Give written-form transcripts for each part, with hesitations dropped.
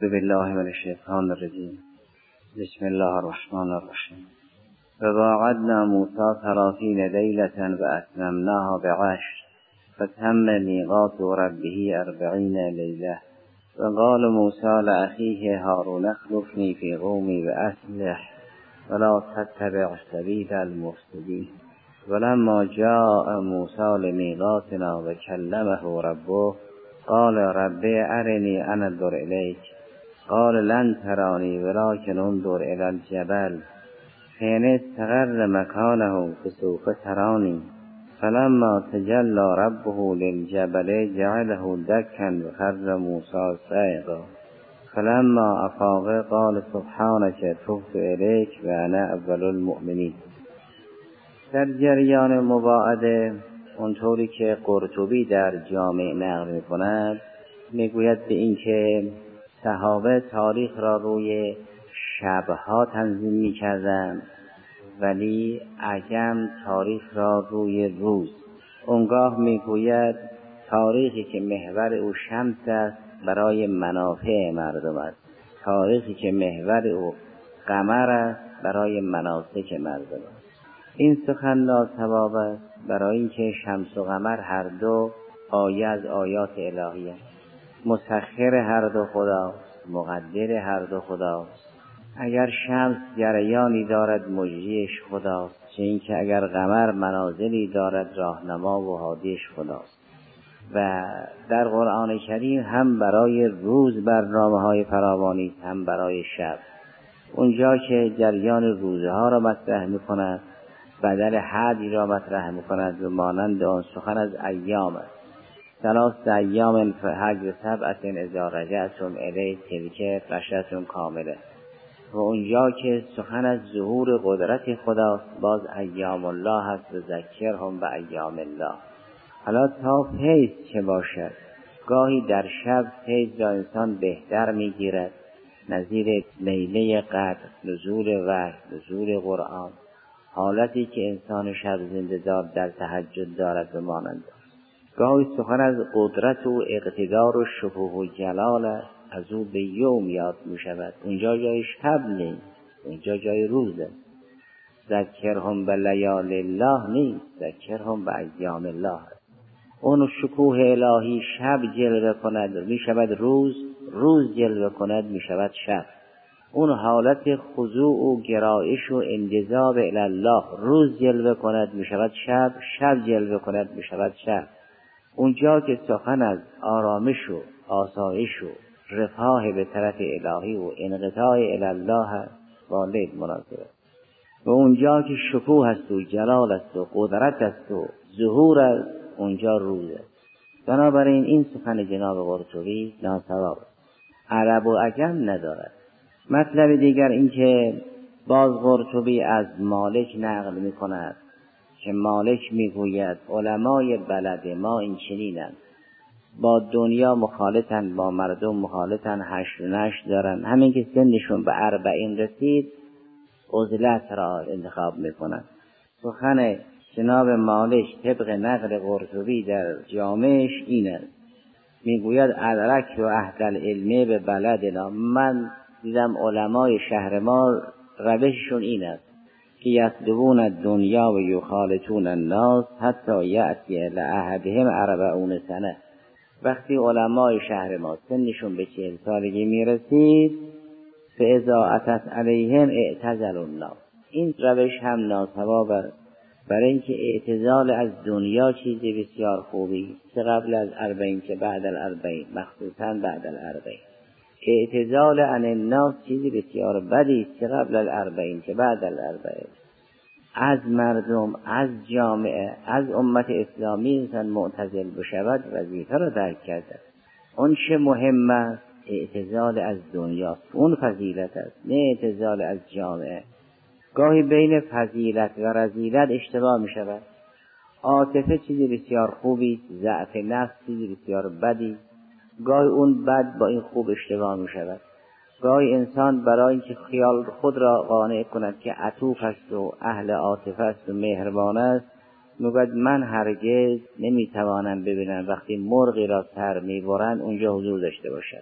بالله من الشیطان الرجیم. بسم الله الرحمن الرحیم. وواعدنا موسی 30 لیلة واتممناها بعشر فتم میقات ربه 40 لیلة وقال موسی لأخیه هارون اخلفنی فی قومی واصلح ولا تتبع سبیل المفسدین. ولما جاء موسی لمیقاتنا وکلمه ربه قال رب ارنی انظر الیک قال لن ترانی ولكن انظر الى الجبل فإن استقر مكانه فسوف ترانی. فلما تجلى ربه للجبل جعله دكا وخر موسى صعقا فلما افاق قال سبحانك تبت الیک وانا اول المؤمنین. در جریان مواعده اونطوری که قرطبی در جامع نقل می‌کند میگوید به این که صحابه تاریخ را روی شبها تنظیم می‌کردند ولی عجم تاریخ را روی روز. اونگاه میگوید تاریخی که محور او شمس است برای منافع مردم است، تاریخی که محور او قمر است برای مناسک مردم است. این سخن ناصواب است برای اینکه شمس و قمر هر دو آیه از آیات الهی است. مسخر هر دو خداست، مقدر هر دو خداست. اگر شمس جریانی دارد مجریش خداست، چه اینکه اگر قمر منازلی دارد راهنما و هادیش خداست. و در قرآن کریم هم برای روز برنامه‌های فراوانی هم برای شب. اونجا که جریان روزها را مطرح می‌کند بدل حدی را مطرح می‌کند و مانند آن سخن از ایام است. 3 ایام فحج 7 اذا رجعتم الیه تلک 10 کامله. و اونجا که سخن از ظهور قدرت خداست باز ایام الله هست و ذکرهم به ایام الله. حالا تا فیض چه باشد؟ گاهی در شب فیض را انسان بهتر میگیرد، نظیر لیله قدر، نزول وحی، نزول قرآن، حالتی که انسان شب زنده دار در تهجد دارد و مانند. گاهی سخن از قدرت و اقتدار و شکوه و جلال از او به یوم یاد می شود. اونجا جای شب نیست، اونجا جای روز است. ذکرهم به لیال الله نیست، ذکرهم به ایام الله است. اون شکوه الهی شب جلوه کند می شود روز، روز جلوه کند می شود شب. اون حالت خضوع و گرایش و انجذاب الی الله روز جلوه کند می شود شب، شب جلوه کند می شود شب. اونجا که سخن از آرامش و آسایش و رفاه به طرف الهی و انقطاع الی الله با لیل مناسبه. و اونجا که شکوه است و جلال است و قدرت است و ظهور است اونجا روز است. بنابراین این سخن جناب قرطبی ناصواب است، عرب و عجم ندارد. مطلب دیگر این که باز قرطبی از مالک نقل می کند که مالک می گوید علمای بلد ما این چنینند، با دنیا مخالطن، با مردم مخالطن، حشر و نشر دارن. همین که سنشون به 40 رسید عزلت را انتخاب می کنند. سخن جناب مالک طبق نقل قرطبی در جامعش این است، می گوید ادرک و اهل العلم به بلدنا. من دیدم علمای شهر ما روششون این است که یطلبون الدنیا و یخالطون الناس حتی یأتی لأحدهم 40 سنه. وقتی علمای شهر ما سنشون به 40 سالگی میرسید فاذا اتت علیهم اعتزلوا الناس. این روش هم ناصواب است، برای اینکه اعتزال از دنیا چیزی بسیار خوبی، چه قبل از 40 که بعد 40، مخصوصا بعد 40. اعتزال عن الناس چیزی بسیار بدی، چه قبل 40 که بعد 40. از مردم، از جامعه، از امت اسلامی انسان معتزل بشود وظیفه را درک کرده. اون چه مهم است اعتزال از دنیا، اون فضیلت است، نه اعتزال از جامعه. گاهی بین فضیلت و رذیلت اشتباه می شود. عاطفه چیزی بسیار خوبی، ضعف نفس چیزی بسیار بدی. گاهی اون بد با این خوب اشتباه می شود. گاهی انسان برای اینکه خیال خود را قانع کند که عطوف است و اهل عاطفه است و مهربان است میگوید من هرگز نمیتوانم ببینم وقتی مرغی را سر میبرند اونجا حضور داشته باشد.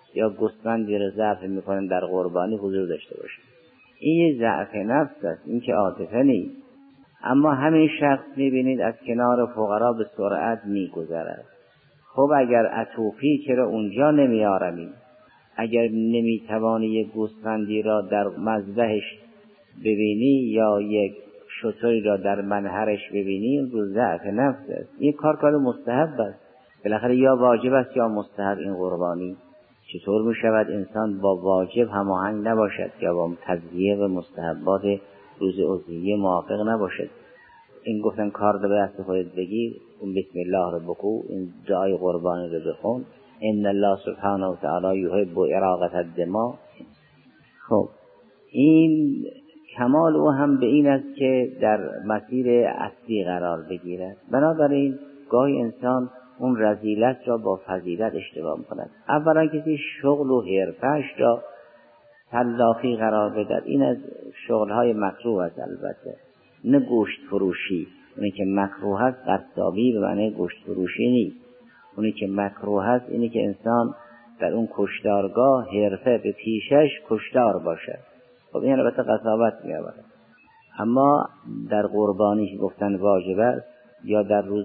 یا گوسفندی رو ذبح میکنن در قربانی حضور داشته باشه. این یه ضعف نفس است، این که عاطفه نیست. اما همین شخص میبینید از کنار فقرا به سرعت میگذرد. خب اگر عطوفی چرا اونجا نمیارمی؟ اگر نمیتوانی یک گوسفندی را در مذبحش ببینی یا یک شتری را در منحرش ببینی، اون رو ضعف نفس است. این کار مستحب است، بالاخره یا واجب است یا مستحب این قربانی. چطور می شود انسان با واجب هماهنگ نباشد یا با تضییع و مستحبات روز اضحیه موافق نباشد؟ این گفتن کار رو به دست خودت بگیر، این بسم الله رو بگو، این دعای قربانی رو بخون، ان الله سبحانه و تعالی یحب اراقة الدماء. خب این کمال او هم به این است که در مسیر اصلی قرار بگیرد. بنابراین گاهی انسان اون رذیلت را با فضیلت اشتباه می‌کند. اولا کسی شغل و حرفه‌اش را تلاقی قرار بدهد، این از شغل‌های مکروه است. البته نه گوشت فروشی، اونی که مکروه است قصابی به معنی گوشت فروشی نیست. اونی که مکروه است اینی که انسان در اون کشتارگاه حرفه به پیشش کشتار باشد. خب این البته قصابت می‌آورد. اما در قربانی گفتن واجب است یا در روز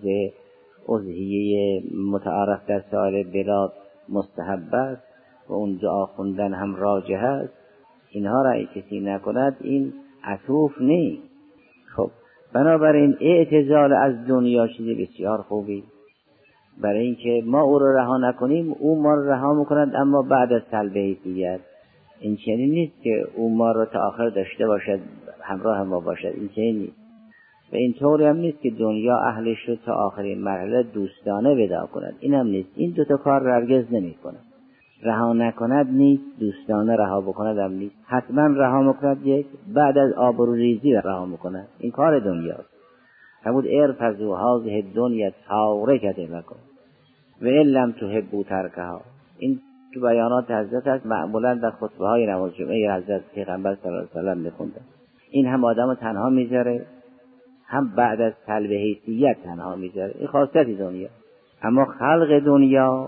اضحیه متعارف در سایر بلاد مستحب است و اون دعا خوندن هم راجح است، اینها را کسی نکند این عطوف نیست. خب بنابراین اعتزال از دنیا چیز بسیار خوبی، برای اینکه ما او را رها نکنیم او ما را رها میکند، اما بعد از سلب حیثیت. این چنین نیست که او ما را تا آخر داشته باشد، همراه ما باشد، این چنین نیست. و این طوری هم نیست که دنیا اهلش رو تا آخرین مرحله دوستانه ودا کند، این هم نیست. این دوتا کار را هرگز نمی کند. رها نکند نیست، دوستانه رها بکند هم نیست. حتما رها میکند، یک بعد از آبروریزی رها میکند، این کار دنیاست. همون ارفضوا هذه الدنیا تارکت لکم و ان لم تحبوا ترکها. این تو بیانات حضرت است، معمولا در خطبه های نماز جمعه حضرت پیغمبر صلی الله علیه و سلم میخوندن. این هم آدمو تنها میذاره، هم بعد از سلب حیثیت تنها میذاره. این خاصیت دنیا. اما خلق دنیا،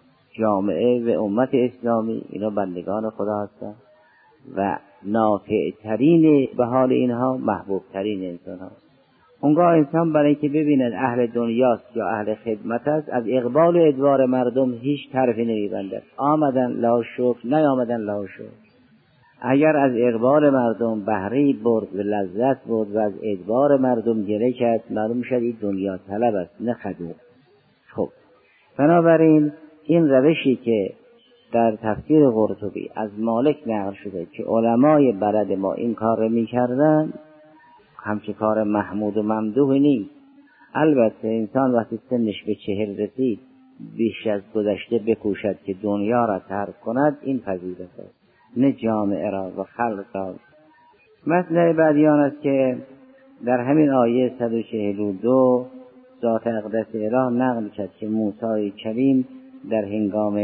جامعه و امت اسلامی، اینا بندگان خدا هستند و نافعترین به حال اینها محبوبترین انسان هست. اونگاه انسان برای که ببیند اهل دنیاست یا اهل خدمت است، از اقبال و ادبار مردم هیچ طرفی نمیبندد. آمدن لا شکر، نیامدن لا شکر. اگر از اقبال مردم بهره برد و لذت برد و از ادبار مردم گله کرد، معلوم شد این دنیا طلب است نه خدوم. خب بنابراین این روشی که در تفسیر قرطبی از مالک نقل شده که علمای بلد ما این کار رو میکردن، همچه کار محمود و ممدوح نیست. البته انسان وقتی سنش به 40 رسید بیش از گذشته بکوشد که دنیا را ترک کند، این فضیلت است، نه جامعه را و خلق را. مثل بعدیان است که در همین آیه 142 ذات اقدس اله نقل کرد که موسی کلیم در هنگام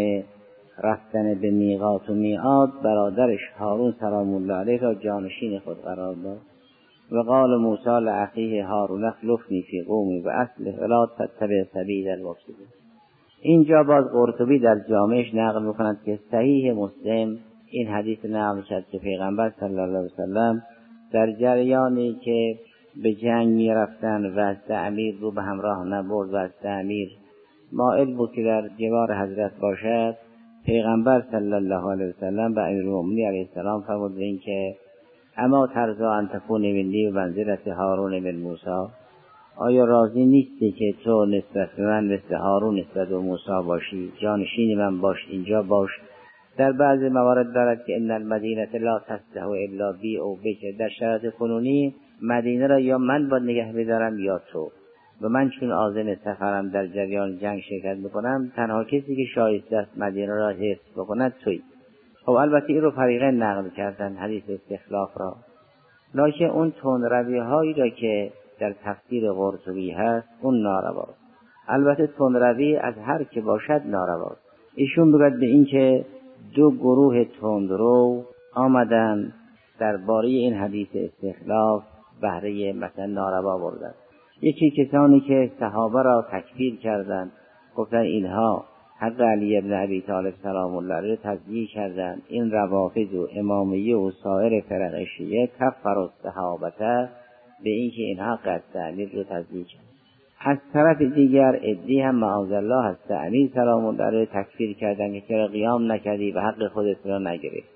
رفتن به میقات و میعاد برادرش هارون سلام الله علیه را جانشین خود قرار داد. و قال موسی لاخیه هارون اخلفنی فی قومی و اصلح ولا تتبع سبیل المفسدین. اینجا باز قرطبی در جامعش نقل میکند که صحیح مسلم این حدیث نقل کرد که پیغمبر صلی الله علیه وسلم در جریانی که به جنگ می رفتن و امیر رو به همراه نبرد و امیر مائل بود که در جوار حضرت باشد، پیغمبر صلی الله علیه وسلم به امیرالمؤمنین علیه السلام فرمود این که اما ترضا ان تکون منی و منزلت هارون من موسی، آیا راضی نیستی که تو نسبت به من مثل هارون نسبت به موسی باشی، جانشین من باش، اینجا باش. در بعضی موارد دارد که ان المدینه لا تصلح الا بی او بک، در شرایط کنونی مدینه را یا من باید نگه بدارم یا تو، و من چون آذن سفرم در جریان جنگ شرکت میکنم، تنها کسی که شایسته است مدینه را حفظ بکند تویی. خب البته این رو فریقین نقل کردن حدیث استخلاف را، لکن اون تندروی هایی را که در تفسیر قرطبی هست اون نارواست. البته تندروی از هر که باشد نارواست. ایشون بگوید به این که دو گروه تندرو آمدن درباره این حدیث استخلاف بهره مثلا ناروا بردن. یکی کسانی که صحابه را تکفیر کردند، گفتن اینها حق علی ابن ابی طالب سلام الله علیه تضییع کردن. این روافض و امامیه و سایر فرق شیعه کفر الصحابه به این که اینها قصد علی رو تضییع کردن. از طرف دیگر عدی هم معاذالله از علی سلام الله علیه تکفیر کردن که چرا قیام نکردی و حق خودت را نگرفت.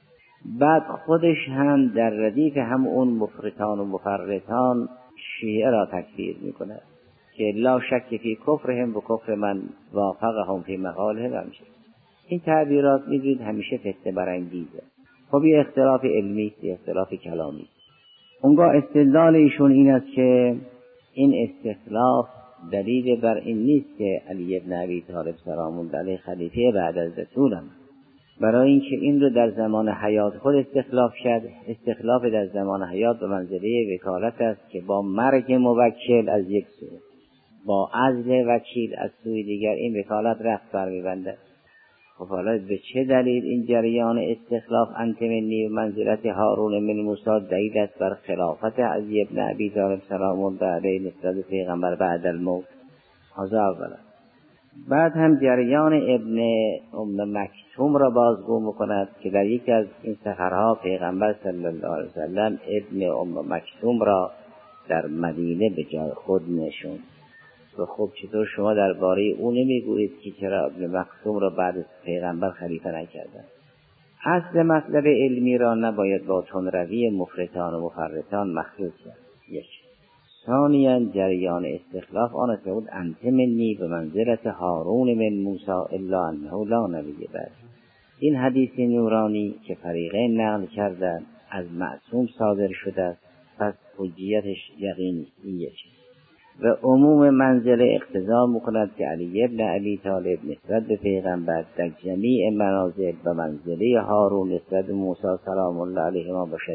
بعد خودش هم در ردیف هم اون مفرطان و مفرطان شیعه را تکفیر میکند که لا شک فی کفرهم و کفر من وافقهم فی مقالهم. همیشه این تعبیرات میدونید همیشه فتنه برانگیزه. خب یه اختلاف علمی، یه اختلاف کلامی. اونگاه استدلال ایشون این است که این استخلاف دلیل بر این نیست که علی ابن ابی طالب سلام الله علیه خلیفه بعد از رسولم، برای اینکه این رو در زمان حیات خود استخلاف شد. استخلاف در زمان حیات به منزله وکالت است که با مرگ موکل از یک سو، با عزل وکیل از سوی دیگر این وکالت رفت برمی‌بنده. خب حالا به چه دلیل این جریان استخلاف انت منی و منزلت هارون من موسی دلیل است بر خلافت علی ابن ابی طالب سلام الله علیه نسبت پیغمبر بعد الموت؟ هذا اولا. بعد هم جریان ابن ام مکتوم را بازگو میکند که در یکی از این سفرها پیغمبر صلی الله علیه وسلم ابن ام مکتوم را در مدینه به جای خود نشوند. و خب چطور شما درباره او نمیگویید که چرا ابن مکتوم را بعد از پیغمبر خلیفه نکردند؟ اصل مطلب علمی را نباید با تندروی مفرطان و مفرطان مخلوط کرد. یک. ثانیاً جریان استخلاف آن است بود انت منی به منزلت هارون من موسی الا انه لا نبی بعد. این حدیث نورانی که فریقین نقل کردند از معصوم صادر شده است، پس حجیتش یقینی. این یک. و عموم منزله اقتضا میکند که علی ابن ابی طالب نسبت به پیغمبر در جمیع منازل و منزله هارون نسبت به موسی سلام الله علیهما باشد.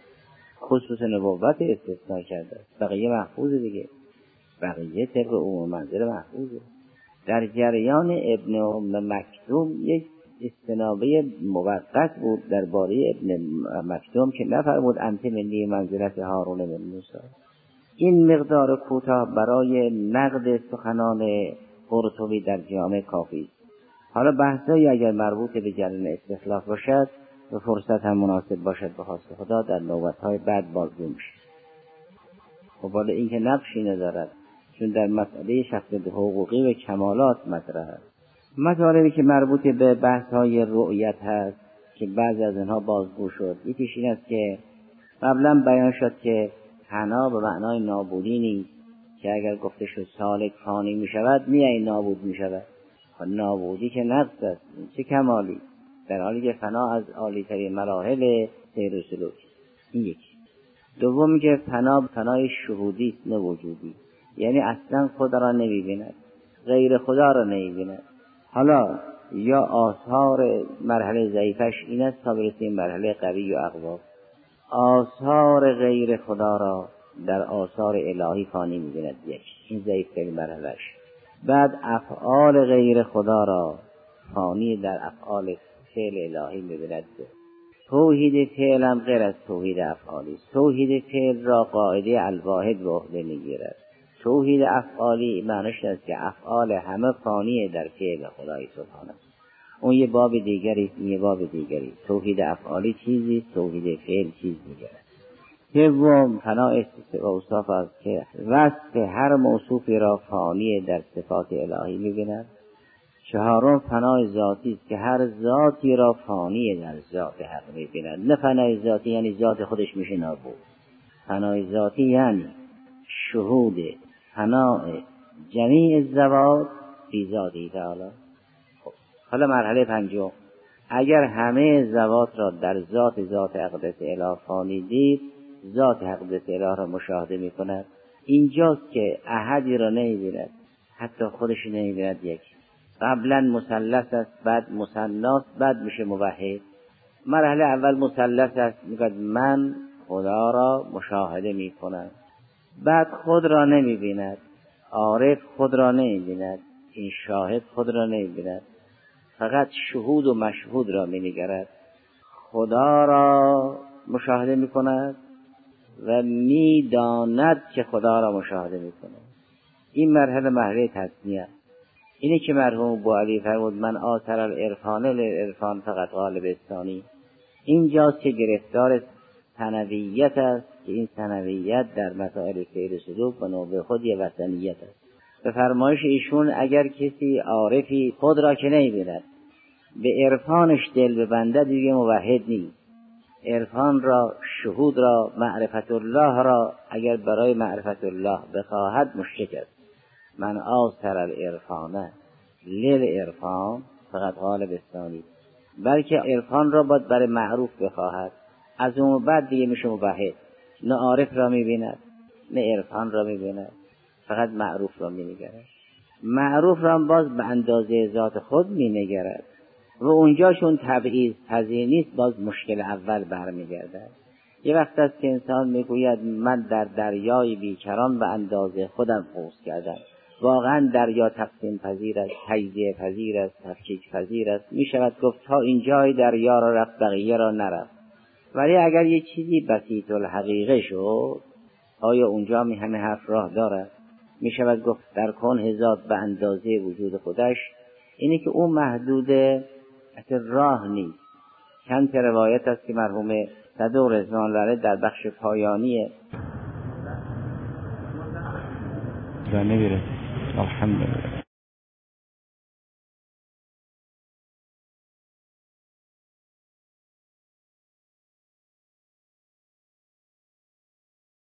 خصوص نبوت استثناء کرده، بقیه محفوظه دیگه، بقیه طبق عموم منزله محفوظه. در جریان ابن ام مکتوم یک استنابه موقت بود درباره ابن مکتوم که نفرمود انت منی منزلت هارون من موسی. این مقدار کوتاه برای نقد سخنان قرطبی در جامع کافی است. حالا بحثایی اگر مربوط به جریان استخلاف باشد و فرصت هم مناسب باشد به خواست خدا در نوبت‌های بعد بازگو میشه. خب حالا این که نقشی ندارد، چون در مسئله شخصیت حقوقی و کمالات مطرح است. مطالبی که مربوط به بحث‌های رؤیت هست که بعضی از اینها بازگو شد. یکیش این است که قبلا بیان شد که فنا به معنای نابودی نیست، که اگر گفته شد سالک فانی می شود میای نابود می شود. نابودی که نقص است، چه کمالی، در حالی که فنا از عالی ترین مراحل سیر و سلوک. این یکی. دوم که فنای شهودی است نه وجودی، یعنی اصلا خدا را نمی بیند، غیر خدا را نمی بیند. حالا یا آثار مرحله ضعیفش این است تا برسیم مرحله قوی و اقوا. آثار غیر خدا را در آثار الهی فانی می‌بیند، یک، این ضعیف‌ترین مرحله‌اش. بعد افعال غیر خدا را فانی در افعال فعل الهی می‌بیند. توحید فعل هم غیر از توحید افعالی. توحید فعل را قاعده الواحد به عهده می‌گیرد. توحید افعالی معنیش است که افعال همه فانی در فعل خدای سبحانه. اون یه باب دیگری، یه باب دیگری. توحید افعالی چیزی، توحید فعل چیز دیگری. سوم فنا اوصاف است که وصف هر موصوفی را فانی در صفات الهی می‌بیند. چهارم فنای ذاتی است که هر ذاتی را فانی در ذات حق می‌بیند. نه فنای ذاتی یعنی ذات خودش میشه نابود. فنای ذاتی یعنی شهود فنای جمیع الذوات فی ذاته تعالی. حالا مرحله پنجم، اگر همه ذوات را در ذات اقدس اله فانی دید، ذات اقدس اله را مشاهده می کند. اینجاست که احدی را نمی بیند، حتی خودش نمی بیند. یک، قبلا مثلث است، بعد مثنی است، بعد میشه موحد. مرحله اول مثلث است، میگه من خدا را مشاهده می کنم. بعد خود را نمی بیند، عارف خود را نمی بیند، این شاهد خود را نمی بیند، فقط شهود و مشهود را می نگرد. خدا را مشاهده می کند و می داند که خدا را مشاهده می کند. این مرحله تصنیه. اینی که مرحوم بوعلی فرمود من آثر العرفان للعرفان فقط غالب ثانی، اینجاست که گرفتار ثانویت است که این ثانویت در مسائل سیر سلوک و نوع خود یه وثنیت است. به فرمایش ایشون اگر کسی عارفی خود را که نمی‌بیند به عرفانش دل ببنده دیگه موحد نیست. عرفان را، شهود را، معرفت الله را اگر برای معرفت الله بخواهد مشرک است. من آثر العرفان للعرفان فقط غالب ثانی، بلکه عرفان را باید برای معروف بخواهد، از اون بعد دیگه میشه موحد. نه عارف را میبیند نه عرفان را میبیند، فقط معروف را مینگرد. معروف را باز به اندازه ذات خود مینگرد و اونجا چون تبعیض پذیر نیست باز مشکل اول برمیگردد. یه وقت است که انسان میگوید من در دریای بیکران به اندازه خودم غوص کردم. واقعا دریا تقسیم پذیر است، تجزیه پذیر است، تفکیک پذیر است. میشود گفت تا اینجای دریا را رفت بقیه را نرفت. ولی اگر یه چیزی بسیط الحقیقه شد آیا اونجا همه حرف راه دارد؟ میشود گفت در کون ذات به اندازه وجود خودش، اینی که اون محدوده اصلا راه نیست. چند تا روایت است که مرحوم صدوق رضوان الله در بخش پایانی نمیره. الحمدلله.